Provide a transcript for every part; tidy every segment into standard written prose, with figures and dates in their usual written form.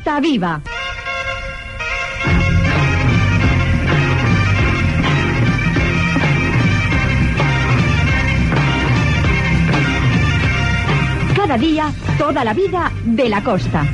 Costa Viva. Cada día, toda la vida de la costa.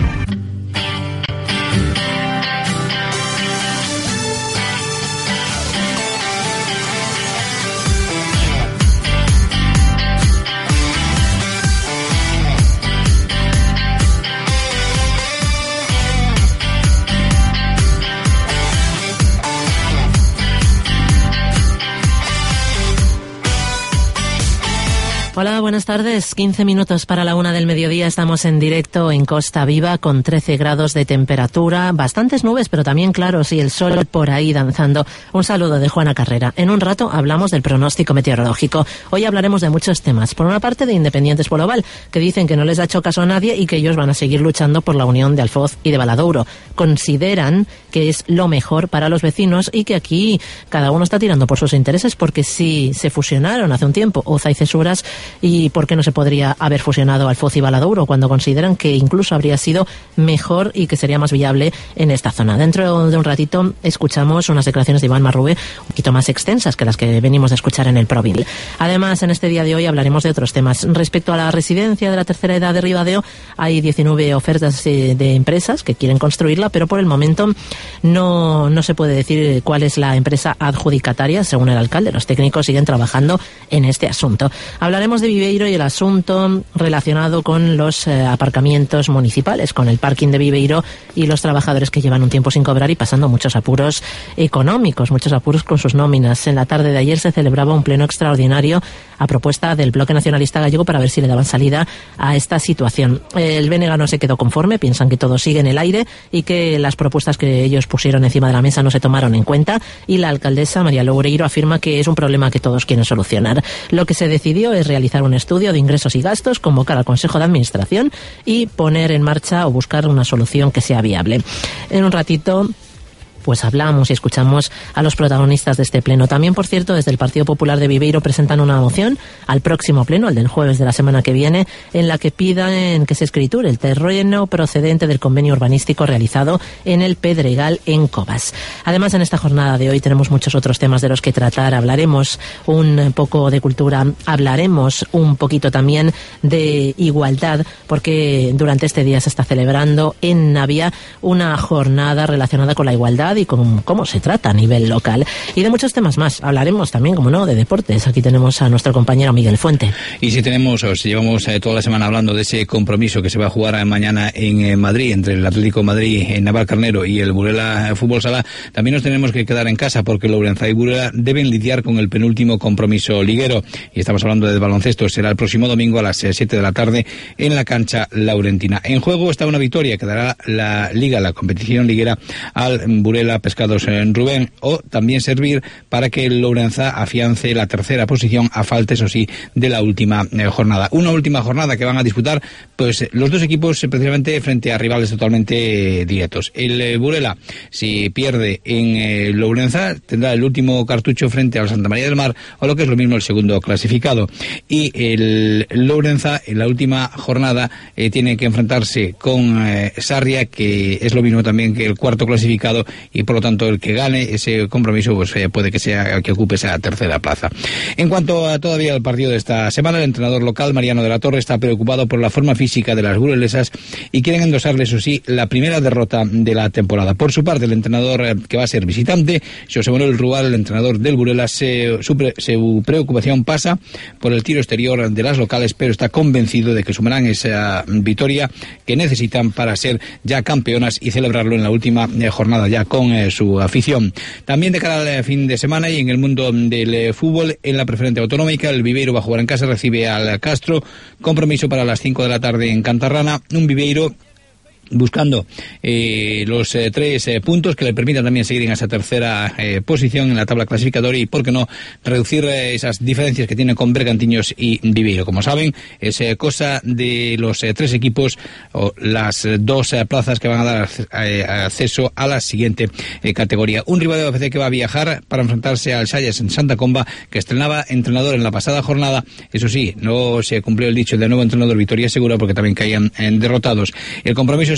Hola, buenas tardes. 15 minutos para la 1 del mediodía. Estamos en directo en Costa Viva con 13 grados de temperatura, bastantes nubes, pero también claros y el sol por ahí danzando. Un saludo de Juana Carrera. En un rato hablamos del pronóstico meteorológico. Hoy hablaremos de muchos temas. Por una parte, de Independientes Polo Oval, que dicen que no les ha hecho caso a nadie y que ellos van a seguir luchando por la unión de Alfoz y de Valadouro. Consideran que es lo mejor para los vecinos y que aquí cada uno está tirando por sus intereses, porque si se fusionaron hace un tiempo Oza y Cesuras, ¿y por qué no se podría haber fusionado Alfoz y Valadouro cuando consideran que incluso habría sido mejor y que sería más viable en esta zona? Dentro de un ratito escuchamos unas declaraciones de Iván Marrube un poquito más extensas que las que venimos de escuchar en el Provil. Además, en este día de hoy hablaremos de otros temas. Respecto a la residencia de la tercera edad de Ribadeo, hay 19 ofertas de empresas que quieren construirla, pero por el momento no se puede decir cuál es la empresa adjudicataria, según el alcalde. Los técnicos siguen trabajando en este asunto. Hablaremos de Viveiro y el asunto relacionado con los aparcamientos municipales, con el parking de Viveiro y los trabajadores que llevan un tiempo sin cobrar y pasando muchos apuros económicos, muchos apuros con sus nóminas. En la tarde de ayer se celebraba un pleno extraordinario a propuesta del Bloque Nacionalista Gallego para ver si le daban salida a esta situación. El BNG no se quedó conforme, piensan que todo sigue en el aire y que las propuestas que ellos pusieron encima de la mesa no se tomaron en cuenta, y la alcaldesa María Loureiro afirma que es un problema que todos quieren solucionar. Lo que se decidió es realizar un estudio de ingresos y gastos, convocar al Consejo de Administración y poner en marcha o buscar una solución que sea viable. En un ratito pues hablamos y escuchamos a los protagonistas de este pleno. También, por cierto, desde el Partido Popular de Viveiro presentan una moción al próximo pleno, al del jueves de la semana que viene, en la que piden que se escriture el terreno procedente del convenio urbanístico realizado en el Pedregal en Cobas. Además, en esta jornada de hoy tenemos muchos otros temas de los que tratar. Hablaremos un poco de cultura, hablaremos un poquito también de igualdad, porque durante este día se está celebrando en Navia una jornada relacionada con la igualdad y con cómo se trata a nivel local, y de muchos temas más. Hablaremos también, como no, de deportes. Aquí tenemos a nuestro compañero Miguel Fuente. Y si llevamos toda la semana hablando de ese compromiso que se va a jugar mañana en Madrid, entre el Atlético Madrid, Navalcarnero y el Burela Fútbol Sala, también nos tenemos que quedar en casa, porque Lourenço y Burela deben lidiar con el penúltimo compromiso liguero, y estamos hablando de baloncesto. Será el próximo domingo a las 7 de la tarde en la cancha laurentina. En juego está una victoria que dará la liga, la competición liguera, al Burela Pescados en Rubén, o también servir para que el Lourenço afiance la tercera posición a falta, eso sí, de la última jornada. Una última jornada que van a disputar pues los dos equipos precisamente frente a rivales totalmente directos. El Burela, si pierde en Lourenço, tendrá el último cartucho frente al Santa María del Mar, o lo que es lo mismo, el segundo clasificado. Y el Lourenço en la última jornada tiene que enfrentarse con Sarria, que es lo mismo también que el cuarto clasificado, y por lo tanto el que gane ese compromiso pues puede que sea el que ocupe esa tercera plaza. En cuanto a todavía el partido de esta semana, el entrenador local Mariano de la Torre está preocupado por la forma física de las burelesas y quieren endosarle, eso sí, la primera derrota de la temporada. Por su parte, el entrenador que va a ser visitante, José Manuel Rual, el entrenador del Burela, su preocupación pasa por el tiro exterior de las locales, pero está convencido de que sumarán esa victoria que necesitan para ser ya campeonas y celebrarlo en la última jornada ya con su afición. También de cara al fin de semana y en el mundo del fútbol, en la preferente autonómica, el Viveiro va a jugar en casa, recibe al Castro, compromiso para las 5 de la tarde en Cantarrana, un Viveiro buscando los 3 puntos que le permitan también seguir en esa tercera posición en la tabla clasificatoria y, por qué no, reducir esas diferencias que tienen con Bergantiños y Viveiro. Como saben, es cosa de los 3 equipos o las 2 plazas que van a dar acceso a la siguiente categoría. Un Ribadeo FC que va a viajar para enfrentarse al Salles en Santa Comba, que estrenaba entrenador en la pasada jornada. Eso sí, no se cumplió el dicho de nuevo entrenador victoria segura, porque también caían derrotados. El compromiso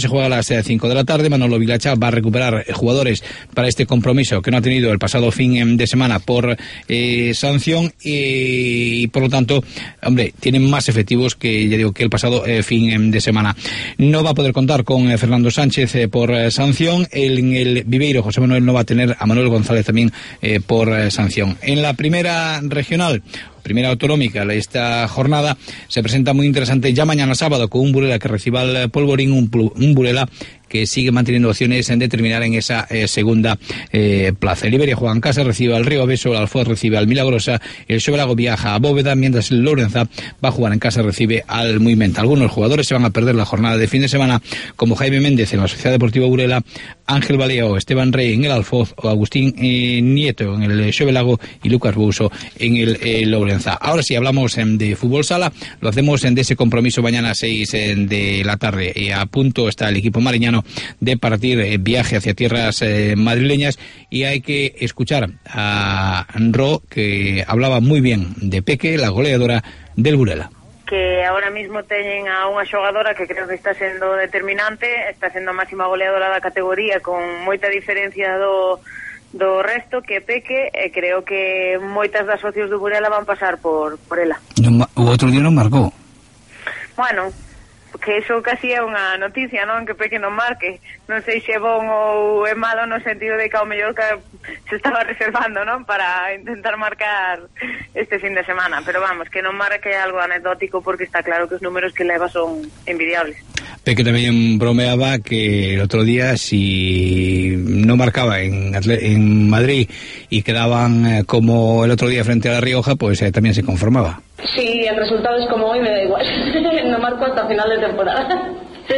se juega a las 5 de la tarde. Manolo Vilacha va a recuperar jugadores para este compromiso que no ha tenido el pasado fin de semana por sanción y por lo tanto, hombre, tienen más efectivos que, ya digo, que el pasado fin de semana. No va a poder contar con Fernando Sánchez por sanción. En el Viveiro, José Manuel no va a tener a Manuel González también por sanción. En la primera regional, primera autonómica, esta jornada se presenta muy interesante ya mañana sábado con un Burela que reciba el Polvorín, un Burela que sigue manteniendo opciones en determinar en esa segunda plaza. El Iberia juega en casa, recibe al Río Aveso, el Alfoz recibe al Milagrosa, el Xovelago viaja a Bóveda, mientras el Lorenza va a jugar en casa, recibe al Muimenta. Algunos jugadores se van a perder la jornada de fin de semana, como Jaime Méndez en la Sociedad Deportiva Burela, Ángel Baleao, Esteban Rey en el Alfoz, o Agustín Nieto en el Xovelago y Lucas Bouso en el Lorenza. Ahora sí, hablamos de fútbol sala, lo hacemos de ese compromiso mañana a 6 de la tarde. A punto está el equipo mariñano de partir viaje hacia tierras madrileñas y hay que escuchar a Ro, que hablaba muy bien de Peque, la goleadora del Burela. Que ahora mismo teñen a unha xogadora que creo que está sendo determinante, está sendo a máxima goleadora da categoría con moita diferencia do resto, que Peque, e creo que moitas das socios do Burela van pasar por ela. O outro día non marcou. Bueno, que iso casi é unha noticia, non? Que Peque non marque. Non sei se é bon ou é malo no sentido de que ao mellor que se estaba reservando, non? Para intentar marcar este fin de semana. Pero vamos, que non marque é algo anecdótico porque está claro que os números que leva son envidiables. Peque también bromeaba que el otro día si no marcaba en Madrid y quedaban como el otro día frente a La Rioja, pues también se conformaba. Sí, el resultado es como hoy, me da igual. No marco hasta final de temporada.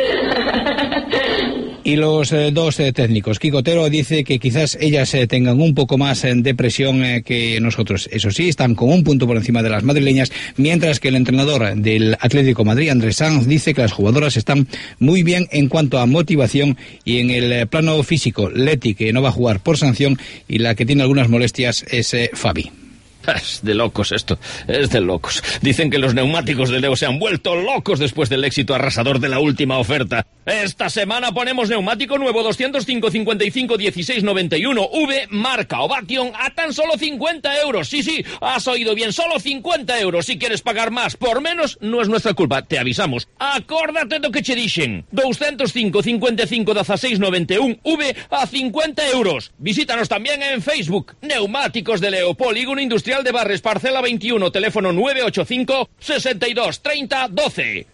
Y los dos técnicos. Kiko Otero dice que quizás ellas tengan un poco más de presión que nosotros. Eso sí, están con un punto por encima de las madrileñas, mientras que el entrenador del Atlético Madrid, Andrés Sanz, dice que las jugadoras están muy bien en cuanto a motivación y en el plano físico. Leti, que no va a jugar por sanción, y la que tiene algunas molestias es Fabi. Es de locos esto, es de locos. Dicen que los neumáticos de Leo se han vuelto locos después del éxito arrasador de la última oferta. Esta semana ponemos neumático nuevo 205 55 16 91 V marca Ovation a tan solo 50 euros. Sí, has oído bien, solo 50 euros. Si quieres pagar más por menos, no es nuestra culpa, te avisamos. Acórdate do que che dixen. 205 55 16 91 V a 50 euros. Visítanos también en Facebook. Neumáticos de Leo, Polígono Industrial de Barres, parcela 21, teléfono 985 62 30 12.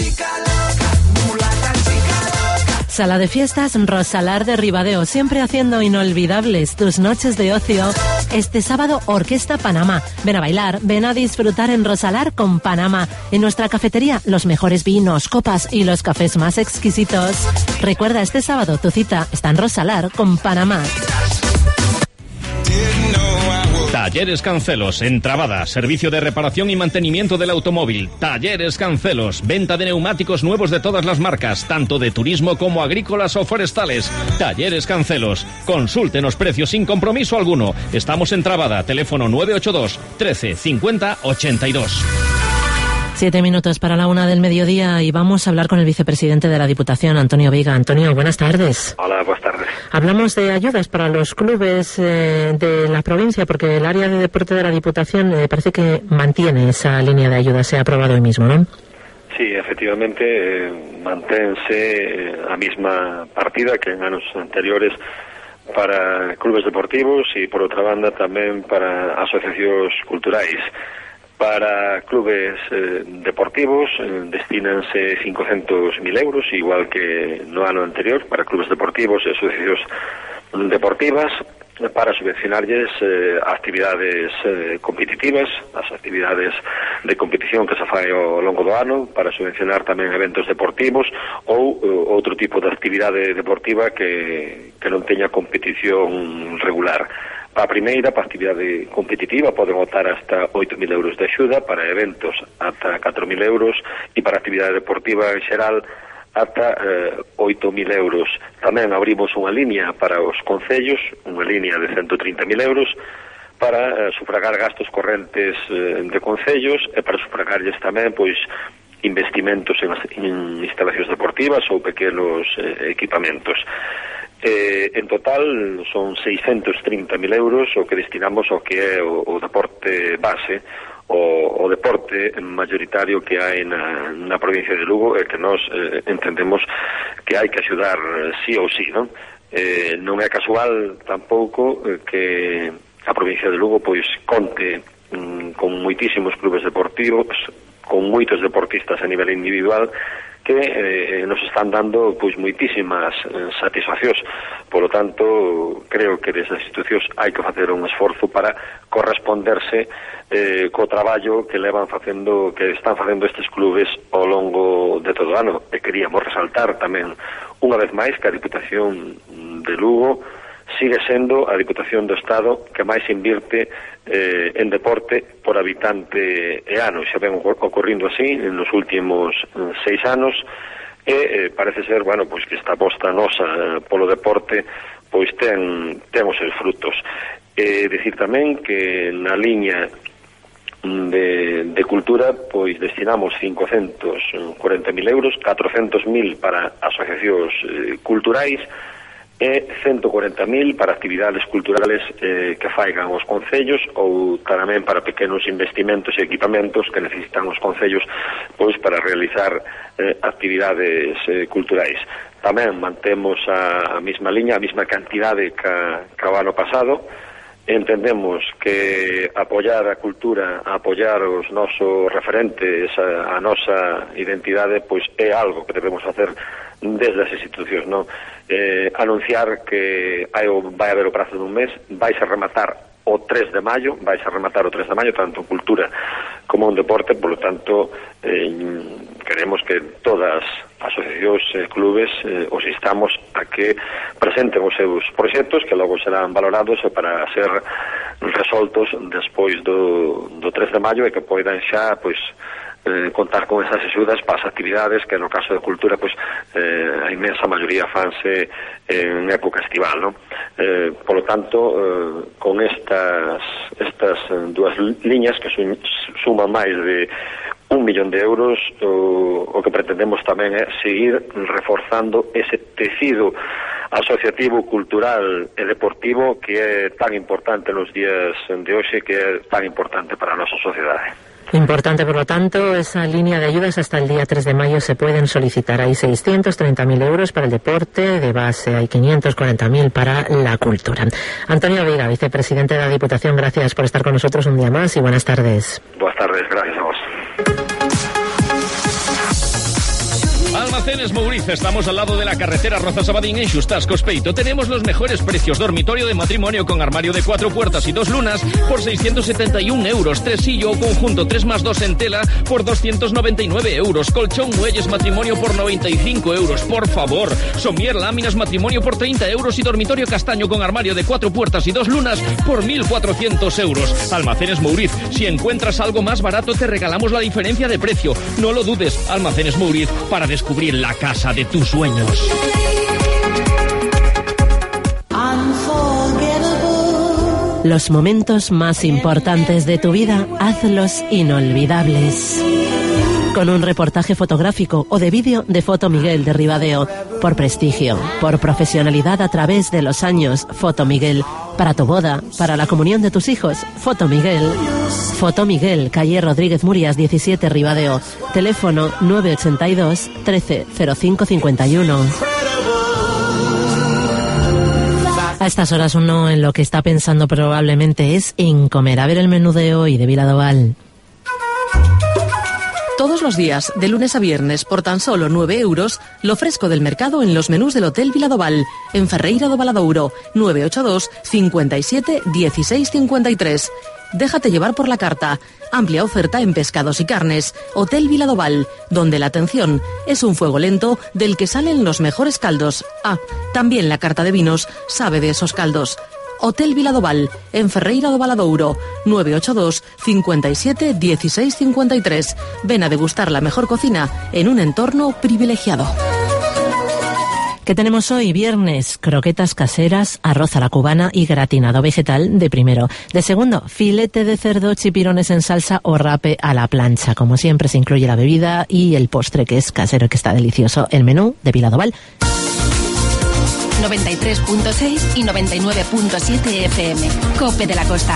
Sala de fiestas Rosalar de Ribadeo, siempre haciendo inolvidables tus noches de ocio. Este sábado, Orquesta Panamá. Ven a bailar, ven a disfrutar en Rosalar con Panamá. En nuestra cafetería, los mejores vinos, copas y los cafés más exquisitos. Recuerda, este sábado tu cita está en Rosalar con Panamá. Talleres Cancelos, en Trabada, servicio de reparación y mantenimiento del automóvil. Talleres Cancelos, venta de neumáticos nuevos de todas las marcas, tanto de turismo como agrícolas o forestales. Talleres Cancelos, consúltenos precios sin compromiso alguno. Estamos en Trabada, teléfono 982 13 50 82. 7 minutos para la 1 del mediodía y vamos a hablar con el vicepresidente de la Diputación, Antonio Veiga. Antonio, buenas tardes. Hola, buenas tardes. Hablamos de ayudas para los clubes de la provincia, porque el área de deporte de la Diputación parece que mantiene esa línea de ayudas. Se ha aprobado hoy mismo, ¿no? Sí, efectivamente, manténse a mesma partida que en anos anteriores para clubes deportivos e, por outra banda, tamén para asociacións culturais. Para clubes deportivos destínanse 500.000 euros, igual que no ano anterior, para clubes deportivos e asociacións deportivas, para subvencionarlles actividades competitivas, as actividades de competición que se fai ao longo do ano, para subvencionar tamén eventos deportivos ou outro tipo de actividade deportiva que non teña competición regular. Para a primeira, para a actividade competitiva, poden optar hasta 8.000 euros de axuda, para eventos ata 4.000 euros e para a actividade deportiva en xeral ata 8.000 euros. Tamén abrimos unha línea para os concellos, unha línea de 130.000 euros, para sufragar gastos correntes de concellos e para sufragarlles tamén, pois, investimentos en instalacións deportivas ou pequenos equipamentos. En total son 630.000 euros o que destinamos ao que é o deporte base, o deporte mayoritario que hai na provincia de Lugo, e que nós entendemos que hai que axudar sí ou sí, non? Non é casual tampouco que a provincia de Lugo pois conte con moitísimos clubes deportivos, con moitos deportistas a nivel individual que nos están dando pois moitísimas satisfaccións. Por lo tanto, creo que desde as institucións hai que facer un esforzo para corresponderse co traballo que están facendo estes clubes ao longo de todo o ano. E queríamos resaltar tamén unha vez máis que a Diputación de Lugo sigue sendo a Diputación do Estado que máis invirte en deporte por habitante e ano. Xa ven ocorrindo así nos últimos 6 anos e parece ser, bueno, pois que esta aposta nosa polo deporte pois ten os seus frutos. Dicir tamén que na liña de cultura pois destinamos 540.000 euros, 400.000 para asociacións culturais e 140.000 para actividades culturales que faigan os concellos ou tamén para pequenos investimentos e equipamentos que necesitan os concellos pois para realizar actividades culturais. Tamén mantemos a mesma liña, a mesma cantidade que o ano pasado. Entendemos que apoiar a cultura, apoiar os nosos referentes, a nosa identidade, pois é algo que debemos facer desde as institucións, non? Anunciar que vai haber o prazo dun mes, vais a rematar o 3 de maio, tanto cultura como un deporte, polo tanto, queremos que todas as asociacións e clubes os instamos a que presenten os seus proxectos, que logo serán valorados para ser resoltos despois do 3 de maio e que poidan xa, pois, contar con esas axudas para as actividades que no caso de cultura pois a inmensa maioría fanse en época estival, non? Por lo tanto, con estas dúas liñas que suman máis de 1 millón de euros, o que pretendemos tamén é seguir reforzando ese tecido asociativo, cultural e deportivo que é tan importante nos días de hoxe, que é tan importante para a nosa sociedade. Importante, por lo tanto, esa línea de ayudas hasta el día 3 de mayo se pueden solicitar. Hay 630.000 euros para el deporte de base, hay 540.000 para la cultura. Antonio Veiga, vicepresidente de la Diputación, gracias por estar con nosotros un día más y buenas tardes. Buenas tardes, gracias a vos. Almacenes Mouriz, estamos al lado de la carretera Roza-Sabadín en Xustascos Peito. Tenemos los mejores precios. Dormitorio de matrimonio con armario de 4 puertas y 2 lunas por 671 euros. Tresillo o conjunto 3+2 en tela por 299 euros. Colchón muelles matrimonio por 95 euros. Por favor. Somier láminas matrimonio por 30 euros y dormitorio castaño con armario de 4 puertas y 2 lunas por 1.400 euros. Almacenes Mouriz. Si encuentras algo más barato te regalamos la diferencia de precio. No lo dudes. Almacenes Mouriz, para descubrir la casa de tus sueños. Los momentos más importantes de tu vida, hazlos inolvidables. Con un reportaje fotográfico o de vídeo de Foto Miguel de Ribadeo. Por prestigio, por profesionalidad a través de los años, Foto Miguel. Para tu boda, para la comunión de tus hijos, Foto Miguel. Foto Miguel, calle Rodríguez Murias 17, Ribadeo. Teléfono 982 13 05 51. A estas horas uno en lo que está pensando probablemente es en comer. A ver el menú de hoy de Viladoval. Todos los días, de lunes a viernes, por tan solo 9 euros, lo fresco del mercado en los menús del Hotel Viladoval, en Ferreira do Valadouro, 982 57 16 53. Déjate llevar por la carta. Amplia oferta en pescados y carnes. Hotel Viladoval, donde la atención es un fuego lento del que salen los mejores caldos. Ah, también la carta de vinos sabe de esos caldos. Hotel Viladoval, en Ferreira do Valadouro, 982 57 16 53. Ven a degustar la mejor cocina en un entorno privilegiado. ¿Qué tenemos hoy? Viernes, croquetas caseras, arroz a la cubana y gratinado vegetal de primero. De segundo, filete de cerdo, chipirones en salsa o rape a la plancha. Como siempre, se incluye la bebida y el postre, que es casero y que está delicioso. El menú de Viladoval. 93.6 y 99.7 FM. COPE de la Costa.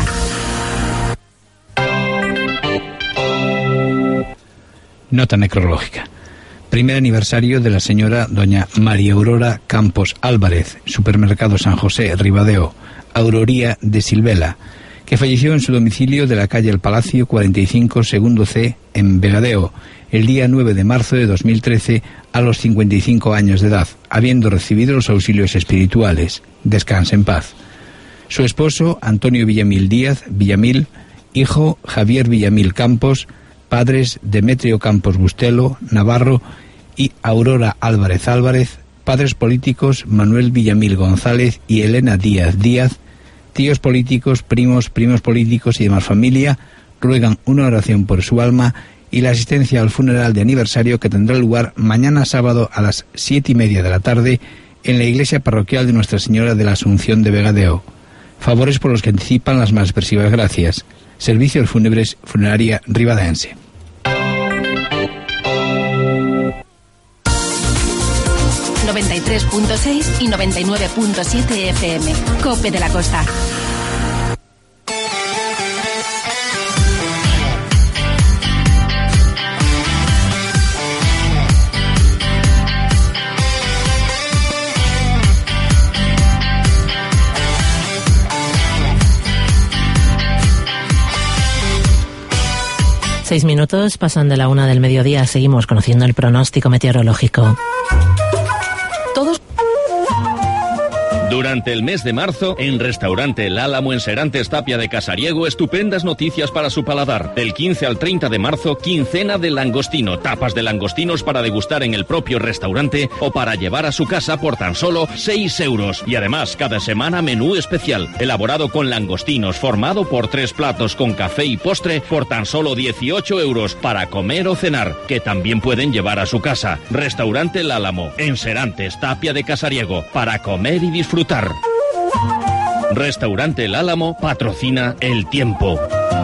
Nota necrológica. Primer aniversario de la señora doña María Aurora Campos Álvarez, Supermercado San José, Ribadeo, Auroría de Silvela, que falleció en su domicilio de la calle El Palacio 45 segundo C en Vegadeo el día 9 de marzo de 2013 a los 55 años de edad, habiendo recibido los auxilios espirituales. Descanse en paz. Su esposo, Antonio Villamil Díaz Villamil, hijo Javier Villamil Campos, padres Demetrio Campos Bustelo Navarro y Aurora Álvarez Álvarez, padres políticos Manuel Villamil González y Elena Díaz Díaz, tíos políticos, primos políticos y demás familia, ruegan una oración por su alma y la asistencia al funeral de aniversario que tendrá lugar mañana sábado a las 7:30 de la tarde en la iglesia parroquial de Nuestra Señora de la Asunción de Vegadeo. Favores por los que anticipan las más expresivas gracias. Servicios Fúnebres Funeraria Ribadense. ...93.6 y 99.7 FM. COPE de la Costa. Seis minutos pasan de la 1 del mediodía. Seguimos conociendo el pronóstico meteorológico. Durante el mes de marzo, en Restaurante El Álamo en Serantes Tapia de Casariego, estupendas noticias para su paladar. Del 15 al 30 de marzo, quincena de langostino, tapas de langostinos para degustar en el propio restaurante o para llevar a su casa por tan solo 6 euros. Y además, cada semana menú especial, elaborado con langostinos, formado por 3 platos con café y postre por tan solo 18 euros para comer o cenar, que también pueden llevar a su casa. Restaurante El Álamo, en Serantes Tapia de Casariego, para comer y disfrutar. Restaurante El Álamo patrocina El Tiempo.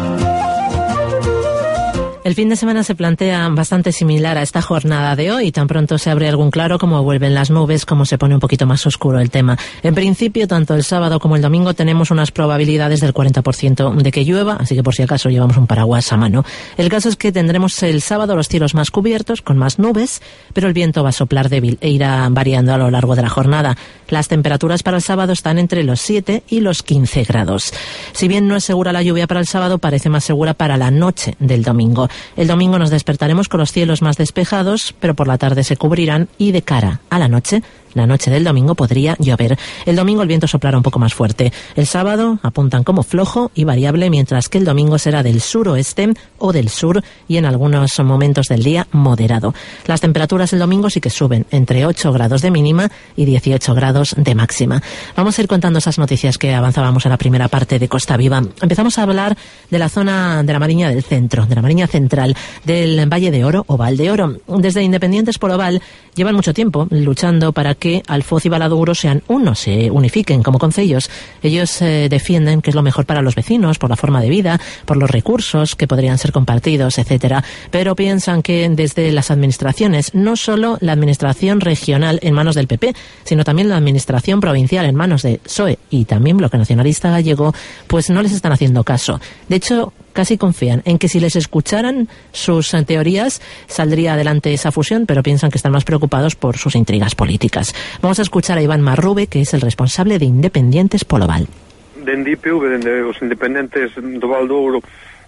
El fin de semana se plantea bastante similar a esta jornada de hoy. Tan pronto se abre algún claro como vuelven las nubes, como se pone un poquito más oscuro el tema. En principio, tanto el sábado como el domingo tenemos unas probabilidades del 40% de que llueva, así que por si acaso llevamos un paraguas a mano. El caso es que tendremos el sábado los cielos más cubiertos, con más nubes, pero el viento va a soplar débil e irá variando a lo largo de la jornada. Las temperaturas para el sábado están entre los 7 y los 15 grados. Si bien no es segura la lluvia para el sábado, parece más segura para la noche del domingo. El domingo nos despertaremos con los cielos más despejados, pero por la tarde se cubrirán y de cara a la noche del domingo podría llover. El domingo el viento soplará un poco más fuerte. El sábado apuntan como flojo y variable, mientras que el domingo será del suroeste o del sur y en algunos momentos del día moderado. Las temperaturas el domingo sí que suben, entre 8 grados de mínima y 18 grados de máxima. Vamos a ir contando esas noticias que avanzábamos en la primera parte de Costa Viva. Empezamos a hablar de la zona de la Mariña del Centro, de la Mariña Central, del Valle de Oro o Val de Oro. Desde Independientes por Oval llevan mucho tiempo luchando para que Alfoz y Valadouro sean uno, se unifiquen como concellos. Ellos defienden que es lo mejor para los vecinos, por la forma de vida, por los recursos que podrían ser compartidos, etcétera. Pero piensan que desde las administraciones, no solo la administración regional en manos del PP, sino también la administración provincial en manos de PSOE y también Bloque Nacionalista Gallego, pues no les están haciendo caso. De hecho, casi confían en que si les escucharan sus teorías saldría adelante esa fusión, pero piensan que están más preocupados por sus intrigas políticas. Vamos a escuchar a Iván Marrube, que es el responsable de Independientes polo Val. Dende IPV, dende os Independentes do Val do Ouro,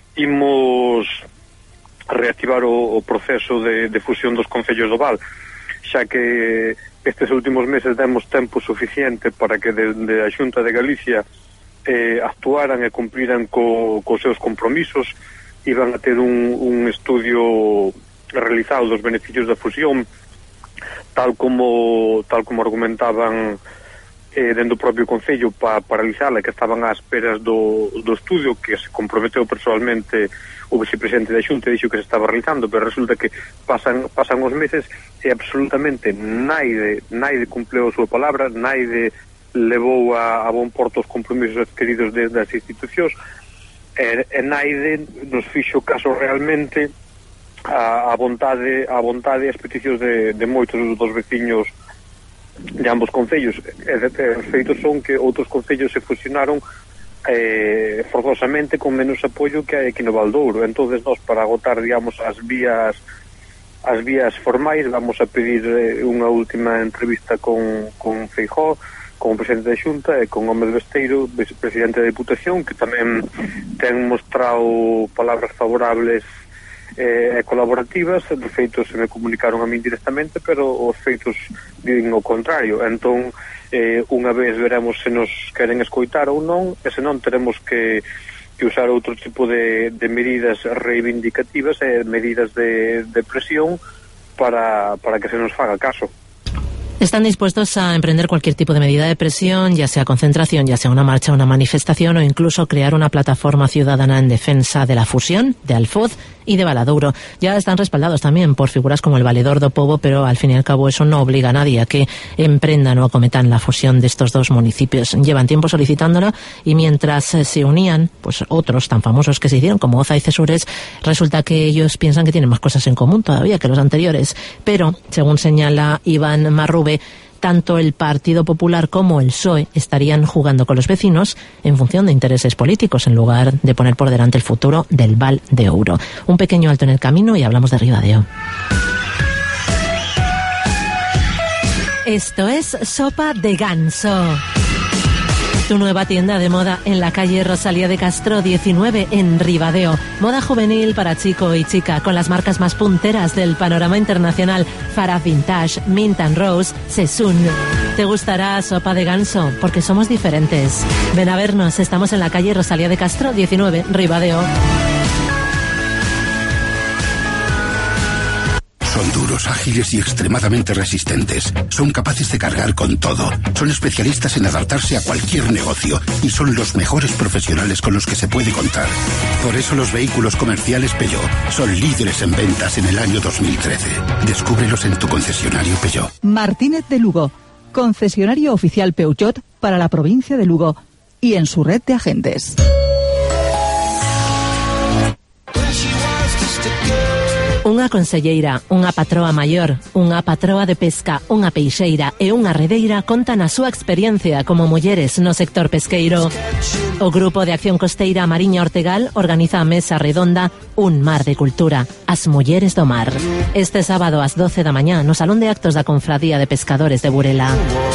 imos reactivar o proceso de fusión dos concellos do Val, xa que estes últimos meses demos tempo suficiente para que desde a Xunta de Galicia actuaran e cumpriran cos seus compromisos. Iban a ter un estudio realizado dos beneficios da fusión, tal como argumentaban dentro do propio Concello para paralizala, que estaban ás esperas do estudio que se comprometeu personalmente o vicepresidente da Xunta, dixo que se estaba realizando, pero resulta que pasan os meses e absolutamente naide cumpleu a súa palabra, naide levou a bon porto os compromisos adquiridos desde as institucións, e naide nos fixo caso realmente a vontade e as peticións de moitos dos veciños de ambos concellos. Os feitos son que outros concellos se fusionaron forzosamente con menos apoio que hai aquí no Valdouro. Entonces nós, para agotar, digamos, as vías formais, vamos a pedir unha última entrevista con Feijóo, con o presidente da Xunta e con Gómez Besteiro, vicepresidente da Diputación, que tamén ten mostrado palabras favorables e colaborativas. De feito, se me comunicaron a min directamente, pero os feitos din o contrario. Entón, unha vez veremos se nos queren escoitar ou non, e se non, teremos que usar outro tipo de medidas reivindicativas e medidas de presión para que se nos faga caso. Están dispuestos a emprender cualquier tipo de medida de presión, ya sea concentración, ya sea una marcha, una manifestación o incluso crear una plataforma ciudadana en defensa de la fusión de Alfoz y de Valadouro. Ya están respaldados también por figuras como el Valedor do Pobo, pero al fin y al cabo eso no obliga a nadie a que emprendan o acometan la fusión de estos dos municipios. Llevan tiempo solicitándola y mientras se unían, pues otros tan famosos que se hicieron como Oza y Cesures, resulta que ellos piensan que tienen más cosas en común todavía que los anteriores. Pero, según señala Iván Marrube, tanto el Partido Popular como el PSOE estarían jugando con los vecinos en función de intereses políticos en lugar de poner por delante el futuro del Val de Ouro. Un pequeño alto en el camino y hablamos de Ribadeo. Esto es Sopa de Ganso. Tu nueva tienda de moda en la calle Rosalía de Castro 19 en Ribadeo. Moda juvenil para chico y chica con las marcas más punteras del panorama internacional: Farah Vintage, Mint & Rose, Sessun. Te gustará Sopa de Ganso porque somos diferentes. Ven a vernos, estamos en la calle Rosalía de Castro 19, Ribadeo. Son duros, ágiles y extremadamente resistentes. Son capaces de cargar con todo. Son especialistas en adaptarse a cualquier negocio y son los mejores profesionales con los que se puede contar. Por eso los vehículos comerciales Peugeot son líderes en ventas en el año 2013. Descúbrelos en tu concesionario Peugeot. Martínez de Lugo, concesionario oficial Peugeot para la provincia de Lugo y en su red de agentes. Unha conselleira, unha patroa maior, unha patroa de pesca, unha peixeira e unha redeira contan a súa experiencia como mulleres no sector pesqueiro. O Grupo de Acción Costeira Mariña Ortegal organiza a mesa redonda Un Mar de Cultura, as mulleres do mar. Este sábado ás 12 da mañá no Salón de Actos da Confradía de Pescadores de Burela.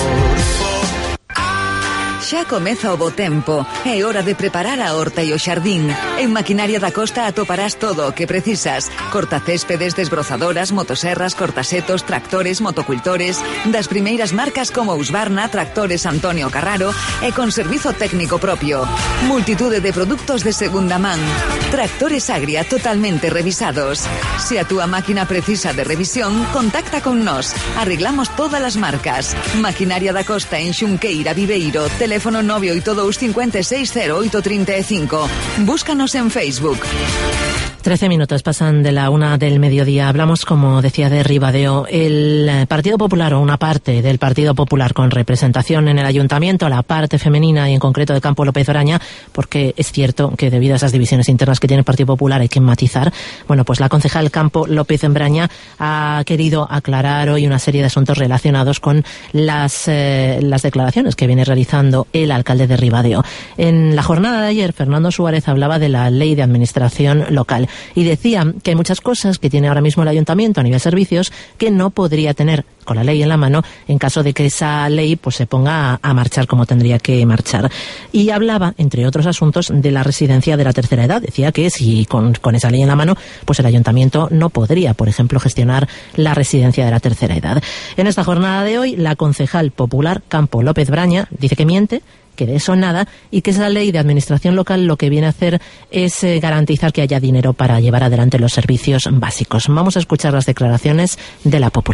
Xa comeza o bo tempo, é hora de preparar a horta e o xardín. En Maquinaria da Costa atoparás todo o que precisas: cortacéspedes, desbrozadoras, motoserras, cortasetos, tractores, motocultores, das primeiras marcas como Husqvarna, Tractores Antonio Carraro e con servizo técnico propio. Multitude de produtos de segunda man. Tractores Agria totalmente revisados. Se a túa máquina precisa de revisión, contacta con nós. Arreglamos todas as marcas. Maquinaria da Costa en Xunqueira, Viveiro, teléfono 982 560835. Búscanos en Facebook. 13 minutos pasan de la 1 del mediodía. Hablamos, como decía, de Ribadeo. El Partido Popular, o una parte del Partido Popular con representación en el Ayuntamiento, la parte femenina y en concreto de Campo López Braña, porque es cierto que debido a esas divisiones internas que tiene el Partido Popular hay que matizar. Bueno, pues la concejal Campo López Braña ha querido aclarar hoy una serie de asuntos relacionados con las declaraciones que viene realizando el alcalde de Ribadeo. En la jornada de ayer, Fernando Suárez hablaba de la Ley de Administración Local y decía que hay muchas cosas que tiene ahora mismo el ayuntamiento a nivel servicios que no podría tener con la ley en la mano en caso de que esa ley pues se ponga a marchar como tendría que marchar. Y hablaba, entre otros asuntos, de la residencia de la tercera edad. Decía que si con esa ley en la mano, pues el ayuntamiento no podría, por ejemplo, gestionar la residencia de la tercera edad. En esta jornada de hoy, la concejal popular Campo López Braña dice que miente, que de eso nada, y que esa ley de administración local lo que viene a hacer es garantizar que haya dinero para llevar adelante los servicios básicos. Vamos a escuchar las declaraciones de la popular.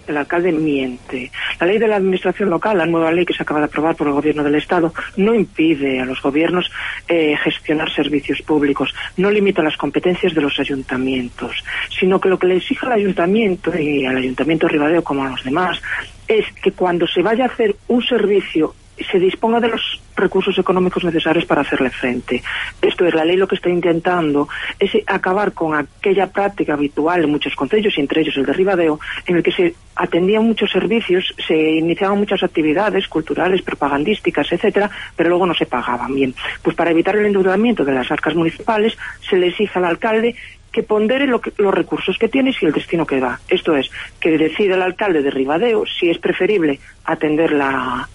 el alcalde miente. La ley de la administración local, la nueva ley que se acaba de aprobar por el gobierno del Estado, no impide a los gobiernos gestionar servicios públicos, no limita las competencias de los ayuntamientos, sino que lo que le exige al ayuntamiento, y al ayuntamiento de Ribadeo como a los demás, es que cuando se vaya a hacer un servicio se disponga de los recursos económicos necesarios para hacerle frente. Esto es, la ley lo que está intentando es acabar con aquella práctica habitual en muchos concellos, y entre ellos el de Ribadeo, en el que se atendían muchos servicios, se iniciaban muchas actividades culturales, propagandísticas, etcétera, pero luego no se pagaban bien. Pues para evitar el endeudamiento de las arcas municipales, se le exige al alcalde que pondere los recursos que tienes y el destino que da. Esto es, que decida el alcalde de Ribadeo si es preferible atender la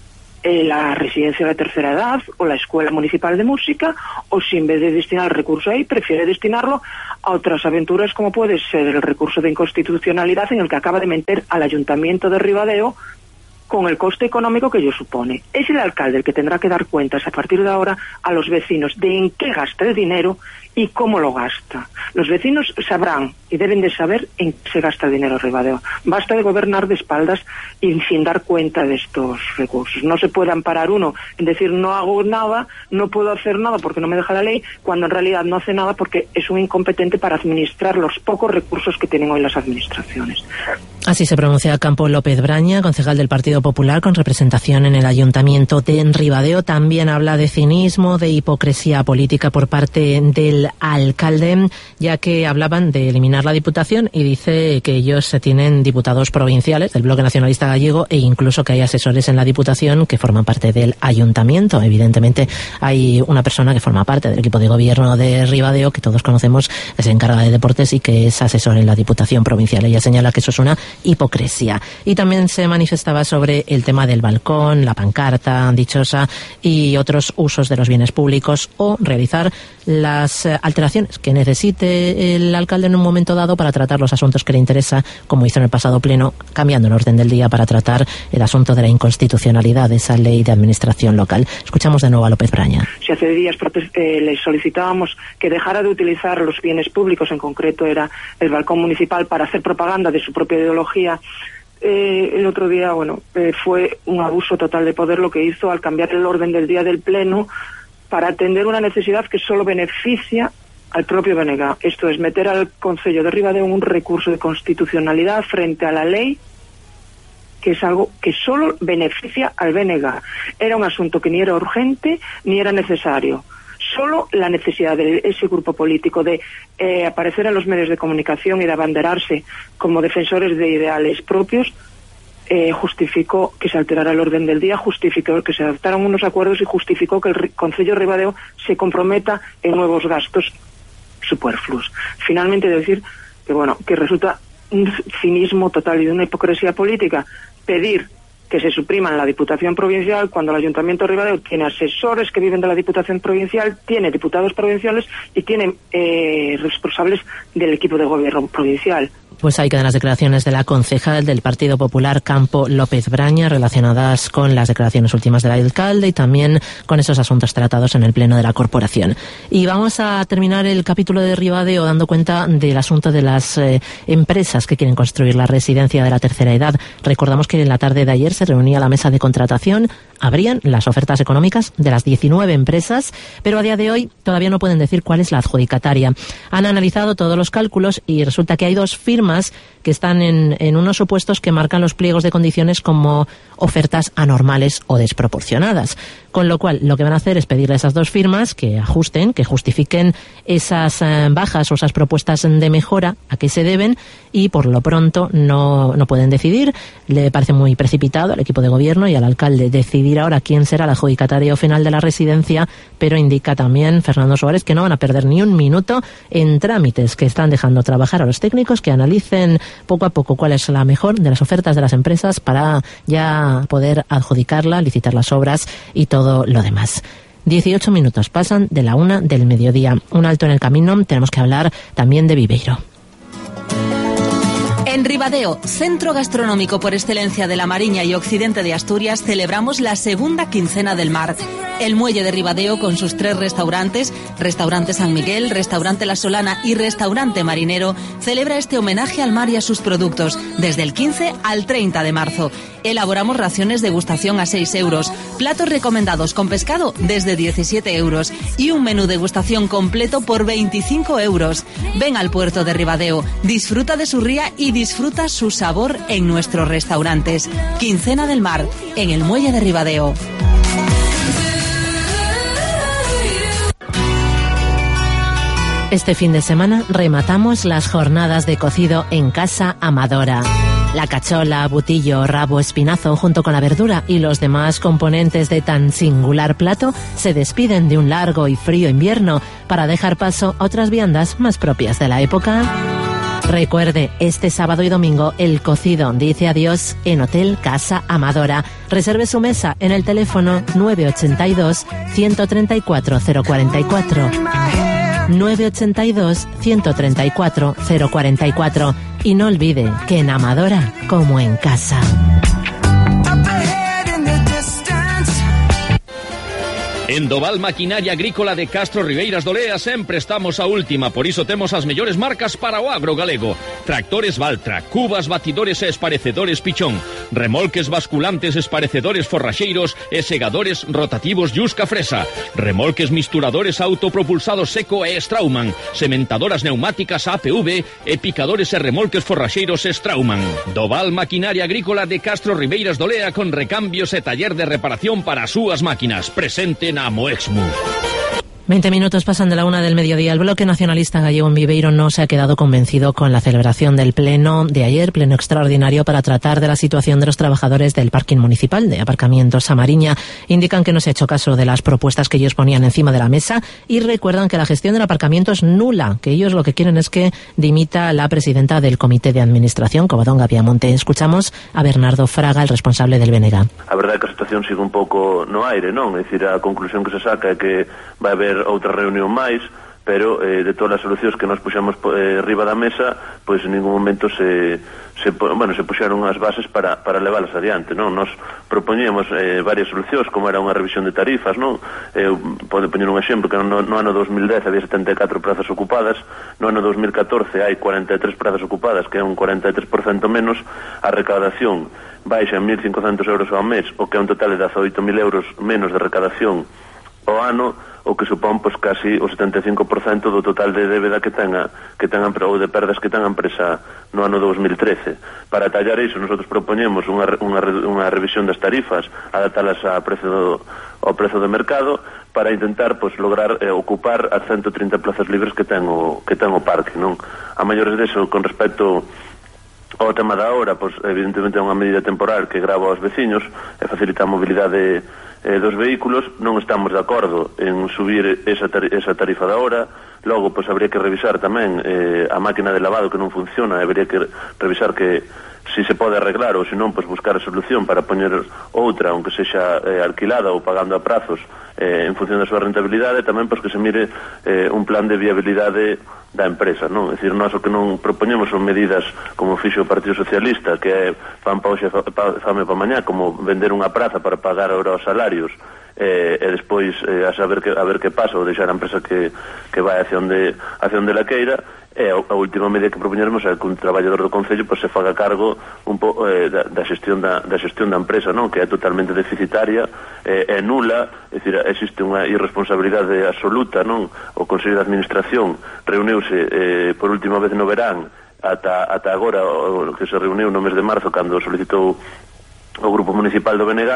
residencia de la tercera edad o la escuela municipal de música, o si en vez de destinar el recurso ahí, prefiere destinarlo a otras aventuras, como puede ser el recurso de inconstitucionalidad en el que acaba de meter al ayuntamiento de Ribadeo con el coste económico que ello supone. Es el alcalde el que tendrá que dar cuentas a partir de ahora a los vecinos de en qué gasta el dinero y cómo lo gasta. Los vecinos sabrán y deben de saber en qué se gasta el dinero Ribadeo. Basta de gobernar de espaldas y sin dar cuenta de estos recursos. No se puede amparar uno en decir no hago nada, no puedo hacer nada porque no me deja la ley, cuando en realidad no hace nada porque es un incompetente para administrar los pocos recursos que tienen hoy las administraciones. Así se pronuncia Campo López Braña, concejal del Partido Popular con representación en el Ayuntamiento de Ribadeo. También habla de cinismo, de hipocresía política por parte del alcalde, ya que hablaban de eliminar la Diputación, y dice que ellos tienen diputados provinciales del Bloque Nacionalista Gallego e incluso que hay asesores en la Diputación que forman parte del Ayuntamiento. Evidentemente hay una persona que forma parte del equipo de gobierno de Ribadeo, que todos conocemos, que se encarga de deportes y que es asesor en la Diputación Provincial. Ella señala que eso es una hipocresía. Y también se manifestaba sobre el tema del balcón, la pancarta dichosa y otros usos de los bienes públicos, o realizar las alteraciones que necesite el alcalde en un momento dado para tratar los asuntos que le interesa, como hizo en el pasado pleno, cambiando el orden del día para tratar el asunto de la inconstitucionalidad de esa ley de administración local. Escuchamos de nuevo a López Braña. Si hace días le solicitábamos que dejara de utilizar los bienes públicos, en concreto era el balcón municipal, para hacer propaganda de su propia ideología. El otro día, fue un abuso total de poder lo que hizo al cambiar el orden del día del pleno para atender una necesidad que solo beneficia al propio BNG. Esto es, meter al Concello de Ribadeo un recurso de constitucionalidad frente a la ley, que es algo que solo beneficia al BNG. Era un asunto que ni era urgente ni era necesario. Solo la necesidad de ese grupo político de aparecer en los medios de comunicación y de abanderarse como defensores de ideales propios justificó que se alterara el orden del día, justificó que se adoptaran unos acuerdos y justificó que el Concello de Ribadeo se comprometa en nuevos gastos superfluos. Finalmente, decir que resulta un cinismo total y de una hipocresía política pedir que se supriman la Diputación Provincial cuando el Ayuntamiento de Ribadeo tiene asesores que viven de la Diputación Provincial, tiene diputados provinciales y tiene responsables del equipo de gobierno provincial. Pues ahí quedan las declaraciones de la concejal del Partido Popular, Campo López Braña, relacionadas con las declaraciones últimas del alcalde y también con esos asuntos tratados en el pleno de la corporación. Y vamos a terminar el capítulo de Ribadeo dando cuenta del asunto de las empresas que quieren construir la residencia de la tercera edad. Recordamos que en la tarde de ayer se reunía la mesa de contratación, abrían las ofertas económicas de las 19 empresas, pero a día de hoy todavía no pueden decir cuál es la adjudicataria. Han analizado todos los cálculos y resulta que hay dos firmas que están en unos supuestos que marcan los pliegos de condiciones como ofertas anormales o desproporcionadas. Con lo cual, lo que van a hacer es pedirle a esas dos firmas que ajusten, que justifiquen esas bajas o esas propuestas de mejora, a qué se deben, y por lo pronto no pueden decidir. Le parece muy precipitado al equipo de gobierno y al alcalde decidir ahora quién será el adjudicatario final de la residencia, pero indica también Fernando Suárez que no van a perder ni un minuto en trámites, que están dejando trabajar a los técnicos que analicen poco a poco cuál es la mejor de las ofertas de las empresas para ya poder adjudicarla, licitar las obras y todo lo demás. 18 minutos pasan de la 1 del mediodía. Un alto en el camino, tenemos que hablar también de Viveiro. En Ribadeo, centro gastronómico por excelencia de la Mariña y occidente de Asturias, celebramos la segunda quincena del mar. El Muelle de Ribadeo, con sus 3 restaurantes, Restaurante San Miguel, Restaurante La Solana y Restaurante Marinero, celebra este homenaje al mar y a sus productos, desde el 15 al 30 de marzo. Elaboramos raciones de degustación a 6 euros, platos recomendados con pescado desde 17 euros y un menú degustación completo por 25 euros. Ven al puerto de Ribadeo, disfruta de su ría y disfruta su sabor en nuestros restaurantes. Quincena del Mar, en el Muelle de Ribadeo. Este fin de semana rematamos las jornadas de cocido en Casa Amadora. La cachola, butillo, rabo, espinazo, junto con la verdura y los demás componentes de tan singular plato, se despiden de un largo y frío invierno para dejar paso a otras viandas más propias de la época. Recuerde, este sábado y domingo el cocido dice adiós en Hotel Casa Amadora. Reserve su mesa en el teléfono 982 134 044. 982 134 044. Y no olvide que en Amadora, como en casa. En Doval Maquinaria Agrícola de Castro Ribeiras do Lea sempre estamos a última, por iso temos as mellores marcas para o agro galego. Tractores Valtra, cubas, batidores e esparecedores Pichón, remolques basculantes, esparecedores forraxeiros e segadores rotativos Yusca Fresa, remolques misturadores autopropulsados Seco e Straumann, sementadoras neumáticas APV e picadores e remolques forraxeiros Straumann. Doval Maquinaria Agrícola de Castro Ribeiras do Lea con recambios e taller de reparación para as súas máquinas. Presente na Moexmu. 20 minutos pasan de la 1 del mediodía. El bloque nacionalista gallego en Viveiro no se ha quedado convencido con la celebración del pleno de ayer, pleno extraordinario para tratar de la situación de los trabajadores del parking municipal de aparcamientos a Mariña. Indican que no se ha hecho caso de las propuestas que ellos ponían encima de la mesa y recuerdan que la gestión del aparcamiento es nula, que ellos lo que quieren es que dimita la presidenta del comité de administración, Covadonga Viamonte. Escuchamos a Bernardo Fraga, el responsable del BNG. A verdade é que a situación sigue un pouco no aire, non? É dicir, a conclusión que se saca é que vai haber outra reunión máis, pero de todas as solucións que nos puxamos riba da mesa, pois en ningún momento se puxeron as bases para leválas adiante, non? Nos propoñíamos varias solucións, como era unha revisión de tarifas, non? Pode poñer un exemplo, que no ano 2010 había 74 prazas ocupadas, no ano 2014 hai 43 prazas ocupadas, que é un 43% menos, a recaudación baixa en 1.500 euros ao mes, o que é un total de 18.000 euros menos de recaudación ao ano, o que supón pois casi o 75% do total de débeda que tenga ou de perdas que tenga a empresa no ano 2013. Para tallar iso, nosotros propoñemos unha revisión das tarifas, adaptalas ao prezo do mercado, para intentar pois lograr ocupar as 130 plazas libres que ten o parque, non? A maiores deso, con respecto ao tema da hora, pois evidentemente é unha medida temporal que grava aos veciños e facilita a mobilidade dos vehículos. Non estamos de acordo en subir esa tarifa da hora. Logo, pois habría que revisar tamén a máquina de lavado que non funciona, habría que revisar que si se pode arreglar ou se non, pois buscar a solución para poñer outra, aunque sexa alquilada ou pagando a prazos en función da súa rentabilidade. Tamén pois que se mire un plan de viabilidade da empresa, non? É dicir, nós o que non propoñemos son medidas como fixo o Partido Socialista, que é pan pa hoxe, fame pa mañá, como vender unha praza para pagar ahora os salarios e despois a ver que pasa, ou deixar a empresa que vai hacia onde la queira. E a última medida que propoñeremos é que un traballador do Concello pois se faga cargo un pouco da xestión da empresa, non? Que é totalmente deficitaria, é nula, é dicir, existe unha irresponsabilidade absoluta, non? O Consello de Administración reuniuse por última vez no verán, ata agora, o que se reuniu no mes de marzo, cando solicitou o Grupo Municipal do BNG,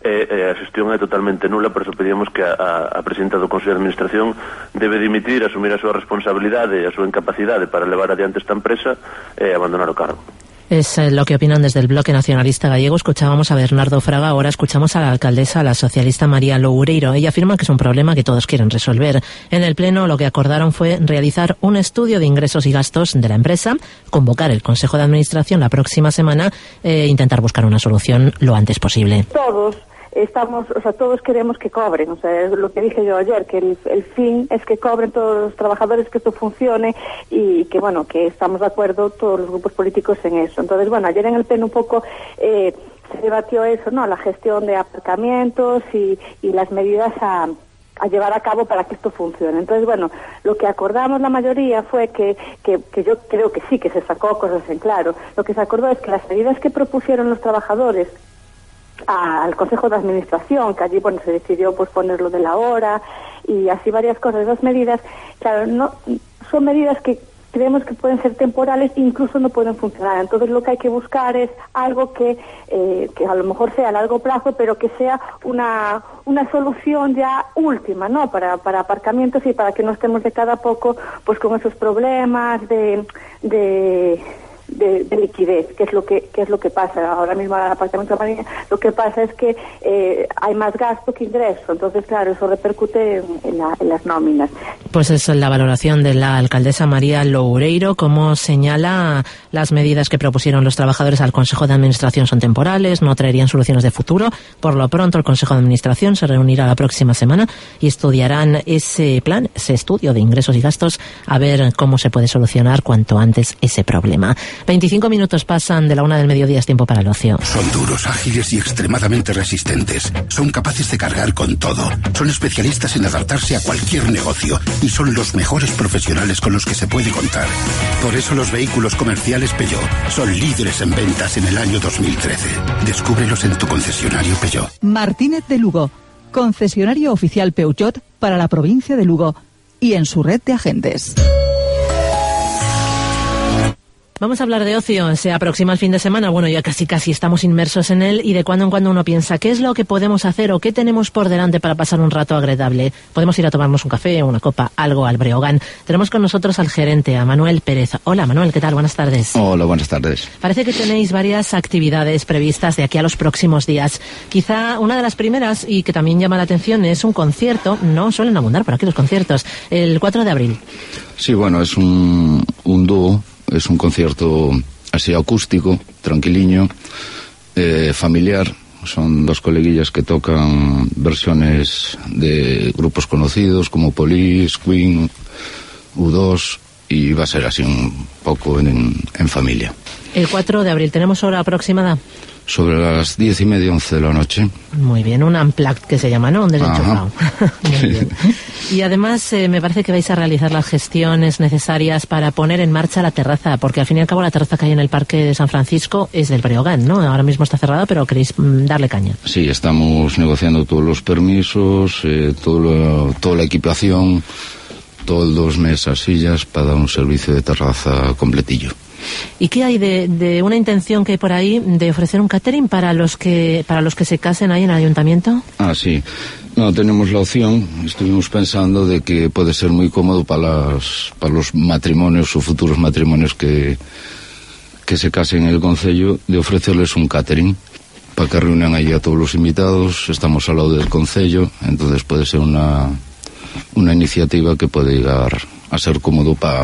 a xestión é totalmente nula. Por eso pedíamos que a presidenta do Consello de Administración debe dimitir, asumir a súa responsabilidade e a súa incapacidade para levar adiante esta empresa e abandonar o cargo. Es lo que opinan desde el bloque nacionalista gallego. Escuchábamos a Bernardo Fraga, ahora escuchamos a la alcaldesa, la socialista María Loureiro. Ella afirma que es un problema que todos quieren resolver. En el pleno lo que acordaron fue realizar un estudio de ingresos y gastos de la empresa, convocar el Consejo de Administración la próxima semana e intentar buscar una solución lo antes posible. Todos todos queremos que cobren, es lo que dije yo ayer, que el fin es que cobren todos los trabajadores, que esto funcione y que que estamos de acuerdo todos los grupos políticos en eso. Entonces, ayer en el Pleno un poco se debatió eso, ¿no? La gestión de aparcamientos y las medidas a llevar a cabo para que esto funcione. Entonces, lo que acordamos la mayoría fue que yo creo que sí, que se sacó cosas en claro. Lo que se acordó es que las medidas que propusieron los trabajadores al Consejo de Administración, que allí se decidió poner lo de la hora y así varias cosas, esas medidas, claro, no son medidas que creemos que pueden ser temporales e incluso no pueden funcionar. Entonces lo que hay que buscar es algo que a lo mejor sea a largo plazo, pero que sea una solución ya última, ¿no? Para aparcamientos y para que no estemos de cada poco con esos problemas de liquidez, que es lo que pasa ahora mismo al apartamento de Mariña. Lo que pasa es que hay más gasto que ingreso, entonces claro, eso repercute en las nóminas. Pues es la valoración de la alcaldesa María Loureiro, como señala, las medidas que propusieron los trabajadores al Consejo de Administración son temporales, no traerían soluciones de futuro. Por lo pronto el Consejo de Administración se reunirá la próxima semana y estudiarán ese plan, ese estudio de ingresos y gastos, a ver cómo se puede solucionar cuanto antes ese problema. 25 minutos pasan de la 1 del mediodía, es tiempo para el ocio. Son duros, ágiles y extremadamente resistentes. Son capaces de cargar con todo. Son especialistas en adaptarse a cualquier negocio y son los mejores profesionales con los que se puede contar. Por eso los vehículos comerciales Peugeot son líderes en ventas en el año 2013. Descúbrelos en tu concesionario Peugeot. Martínez de Lugo, concesionario oficial Peugeot para la provincia de Lugo y en su red de agentes. Vamos a hablar de ocio. Se aproxima el fin de semana. Bueno, ya casi estamos inmersos en él y de cuando en cuando uno piensa ¿qué es lo que podemos hacer o qué tenemos por delante para pasar un rato agradable? Podemos ir a tomarnos un café, una copa, algo al Breogán. Tenemos con nosotros al gerente, a Manuel Pérez. Hola, Manuel, ¿qué tal? Buenas tardes. Hola, buenas tardes. Parece que tenéis varias actividades previstas de aquí a los próximos días. Quizá una de las primeras y que también llama la atención es un concierto. No suelen abundar por aquí los conciertos. El 4 de abril. Sí, bueno, es un dúo. Es un concierto así acústico, tranquiliño, familiar. Son dos coleguillas que tocan versiones de grupos conocidos como Police, Queen, U2, y va a ser así un poco en familia. El 4 de abril, ¿tenemos hora aproximada? Sobre las 10:30, 11 de la noche. Muy bien, un unplugged que se llama, ¿no? Un desenchufado. Muy bien. Y además me parece que vais a realizar las gestiones necesarias para poner en marcha la terraza, porque al fin y al cabo la terraza que hay en el Parque de San Francisco es del Breogán, ¿no? Ahora mismo está cerrada, pero queréis darle caña. Sí, estamos negociando todos los permisos, toda la equipación, todos mesas, sillas, para dar un servicio de terraza completillo. ¿Y qué hay de una intención que hay por ahí de ofrecer un catering para los que se casen ahí en el ayuntamiento? Ah, sí. No, tenemos la opción, estuvimos pensando de que puede ser muy cómodo para los matrimonios o futuros matrimonios que se casen en el concello, de ofrecerles un catering para que reúnan ahí a todos los invitados. Estamos al lado del concello, entonces puede ser una iniciativa que puede llegar a ser cómodo para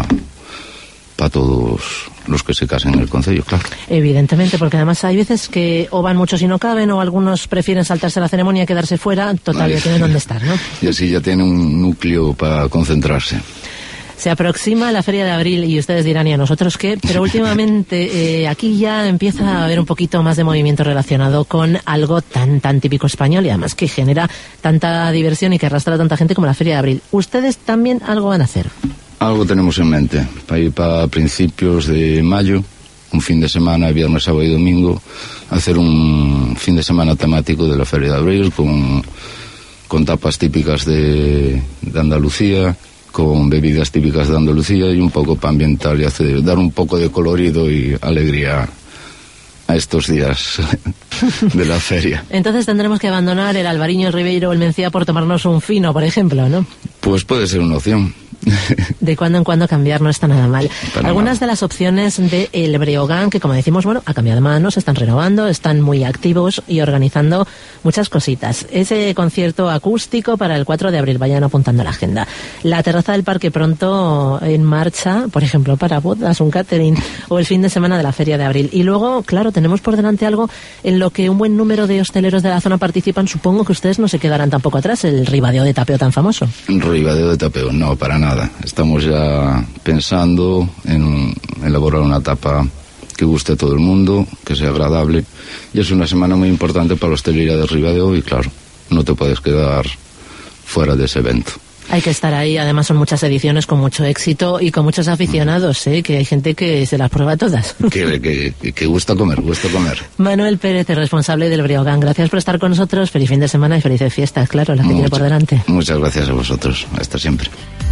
todos los que se casen en el concello, claro. Evidentemente, porque además hay veces que o van muchos y no caben, o algunos prefieren saltarse la ceremonia y quedarse fuera. Total, ya tienen dónde estar, ¿no? Y así ya tienen un núcleo para concentrarse. Se aproxima la Feria de Abril y ustedes dirán, ¿y a nosotros qué? Pero últimamente aquí ya empieza a haber un poquito más de movimiento relacionado con algo tan típico español y además que genera tanta diversión y que arrastra a tanta gente como la Feria de Abril. ¿Ustedes también algo van a hacer? Algo tenemos en mente, para ir para principios de mayo, un fin de semana, viernes, sábado y domingo, hacer un fin de semana temático de la Feria de Abril con tapas típicas de Andalucía, con bebidas típicas de Andalucía y un poco para ambientar y dar un poco de colorido y alegría a estos días de la feria. Entonces tendremos que abandonar el Albariño, el Ribeiro o el Mencía por tomarnos un fino, por ejemplo, ¿no? Pues puede ser una opción. De cuando en cuando cambiar no está nada mal. Para Algunas nada. de las opciones de El Breogán, que como decimos, bueno, ha cambiado de manos, se están renovando, están muy activos y organizando muchas cositas. Ese concierto acústico para el 4 de abril, vayan apuntando a la agenda. La terraza del parque pronto en marcha, por ejemplo, para bodas, un catering, o el fin de semana de la Feria de Abril. Y luego, claro, tenemos por delante algo en lo que un buen número de hosteleros de la zona participan. Supongo que ustedes no se quedarán tampoco atrás, el Ribadeo de Tapeo tan famoso. Ribadeo de Tapeo, no, para nada. Estamos ya pensando en elaborar una tapa que guste a todo el mundo, que sea agradable, y es una semana muy importante para la hostelería de Ribadeo y claro, no te puedes quedar fuera de ese evento. Hay que estar ahí, además son muchas ediciones con mucho éxito y con muchos aficionados, que hay gente que se las prueba todas. Que gusta comer, gusta comer. Manuel Pérez, el responsable del Breogán, gracias por estar con nosotros, feliz fin de semana y felices fiestas, claro, las que tiene por delante. Muchas gracias a vosotros, hasta siempre.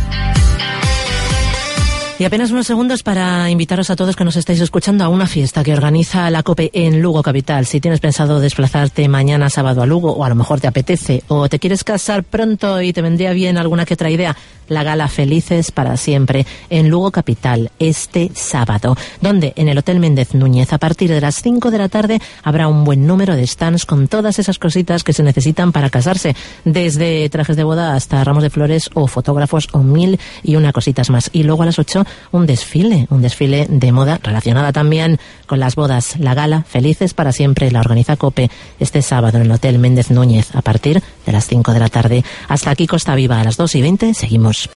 Y apenas unos segundos para invitaros a todos que nos estáis escuchando a una fiesta que organiza la COPE en Lugo Capital. Si tienes pensado desplazarte mañana sábado a Lugo, o a lo mejor te apetece, o te quieres casar pronto y te vendría bien alguna que otra idea, la gala Felices para Siempre en Lugo Capital este sábado, donde en el Hotel Méndez Núñez a partir de las 5 de la tarde habrá un buen número de stands con todas esas cositas que se necesitan para casarse, desde trajes de boda hasta ramos de flores o fotógrafos o 1001 cositas más. Y luego a las 8 un desfile de moda relacionada también con las bodas. La gala Felices para Siempre la organiza COPE este sábado en el Hotel Méndez Núñez a partir de las 5 de la tarde. Hasta aquí Costa Viva, a las 2:20 seguimos.